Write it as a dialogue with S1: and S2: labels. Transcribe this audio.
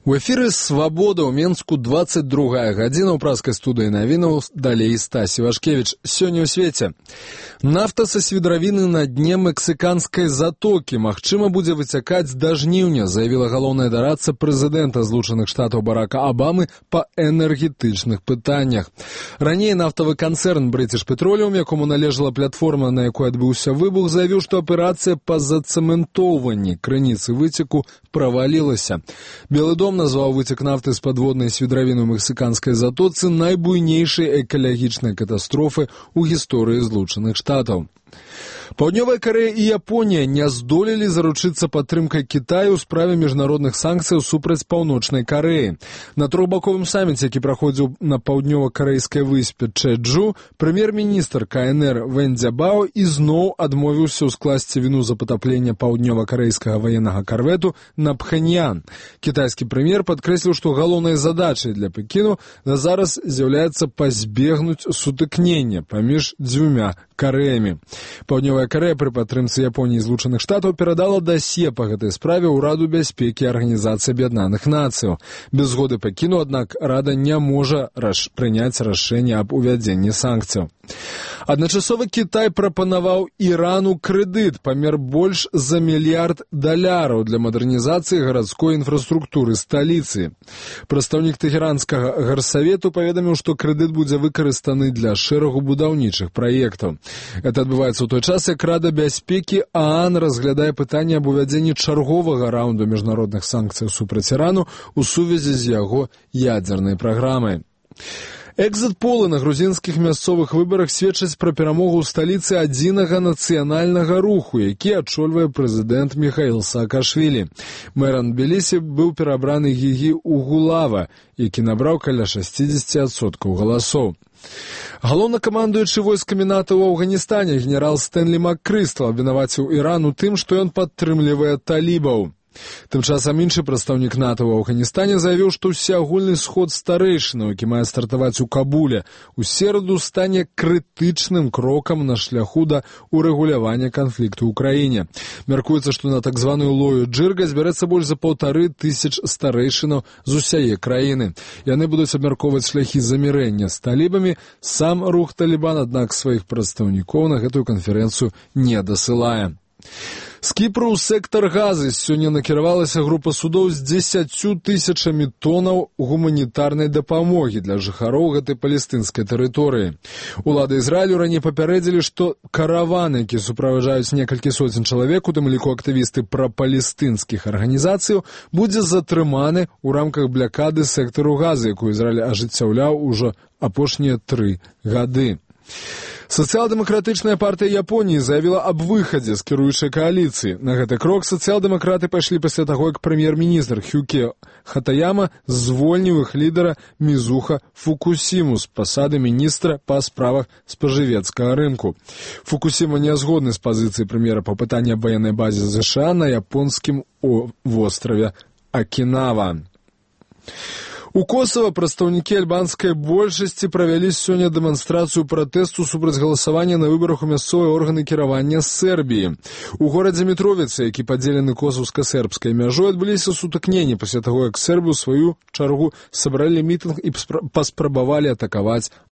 S1: У эфіры «Свабода» ў Менску 22 гадзіна ў праскай студыі навінаў, далей Стась Івашкевіч. Сёння ў свеце. Нафта са свідравіны на дне мексіканскай затокі магчыма будзе выцякаць да жніўня, заявіла галоўная дарадца прэзідэнта Злучаных Штатаў Барака Абамы па энергетычных пытаннях. Раней нафтавы канцэрн British Petroleum, якому належала платформа, на якой адбыўся выбух, заявіў, што аперацыя па зацэментоўванні крыніцы выцеку правалілася. Белы дом назваў выцек нафты з падводнай свідравіны ў мексіканскай затоцы найбуйнейшай экалагічнай катастрофы ў гісторыі Злучаных Штатаў. Паўднёвая Карэя і Японія не здолелі заручыцца падтрымкай Кітаю ў справе міжнародных санкцыяў супраць Паўночнай Карэі. На трохбаковым саміце, які праходзіў на паўднёва-карэйскай выспе Чэджу, прэм'ер-міністр КНР Вэн Цзябао ізноў адмовіўся ўскласці віну за патапленне паўднёва-карэйскага ваеннага карвету на Пхэньян. Кітайскі прэм'ер падкрэсліў, што галоўнай задачай для Пекіну зараз з'яўляецца пазбегнуць сутыкнення паміж дзвюма Карэямі. Паўднёвая Карэя пры падтрымцы Японіі і Злучаных Штатаў перадала дасье па гэтай справе ўраду бяспекі Арганізацыі Аб'яднаных Нацыяў. Без згоды Пекіну, аднак, Рада не можа прыняць рашэнне аб увядзенні санкцыяў. Адначасова Кітай прапанаваў Ірану крэдыт памер больш за $1 мільярд для мадэрнізацыі гарадской інфраструктуры сталіцы. Прадстаўнік Тэхеранскага гарсавету паведаміў, што крэдыт будзе выкарыстаны для шэрагу будаўнічых праектаў. Это адбываецца ў той час, як Рада бяспекі ААН разглядае пытанне аб увядзенні чарговага раунду міжнародных санкцыяў супраць Ірану ў сувязі з яго ядзернай праграмай. Экзит-полы на грузінскіх мясцовых выбарах сведчаць пра перамогу ў сталіцы адзінага нацыянальнага руху, які ачольвае прэзідэнт Міхаіл Саакашвілі. Мэрам Тбілісі быў перабраны Гігі Угулава, які набраў каля 60% галасоў. Галоўнакамандуючы войскамі НАТО ў Афганістане генерал Стэнлі Маккрыстал абвінаваціў Іран у тым, што ён падтрымлівае талібаў. Тым часам іншы прадстаўнік НАТО ў Афганістане заявіў, што ўсеагульны сход старэйшынаў, які мае стартаваць у Кабуле, у сераду стане крытычным крокам на шляху да урэгулявання канфлікту ў краіне. Мяркуецца, што на так званую лою Джырга збярэцца больш за 1500 старэйшынаў з усяе краіны. Яны будуць абмяркоўваць шляхі замірэння з талібамі. Сам рух Талібан, аднак, сваіх прадстаўнікоў на гэтую канферэнцыю не дасылае. З Кіпру ў сектар Газы сёння накіравалася група судоў з 10 000 тонаў гуманітарнай дапамогі для жыхароў гэтай палестынскай тэрыторыі. Улады Ізраілю раней папярэдзілі, што караван, які суправаджаюць некалькі соцень чалавек, у тым ліку актывісты прапалестынскіх арганізацыяў, будзе затрыманы ў рамках блякады сектару Газы, якую Ізраіль ажыццяўляў ужо апошнія 3 гады. Сацыял-дэмакратычная партыя Японіі заявіла аб выхадзе з кіруючай кааліцыі. На гэты крок сацыял-дэмакраты пайшлі пасля таго, як прэм'ер-міністр Хюке Хатаяма звольніў іх лідара Мізуха Фукусіму з пасады міністра па справах спажывецкага рынку. Фукусіма не згодны з пазіцыяй прэм'ера па пытанні аб ваеннай базе США на японскім востраве Акінава. У Косово прадстаўнікі альбанскай большасці правялі сёння дэманстрацыю пратэсту супраць галасавання на выбарах у мясцовыя органы кіравання Сербіі. У горадзе Мітровіца, які падзелены косаўска-сербскай мяжой, адбыліся сутыкненні пасля таго, як сербы ў сваю чаргу сабралі мітынг і паспрабавалі атакаваць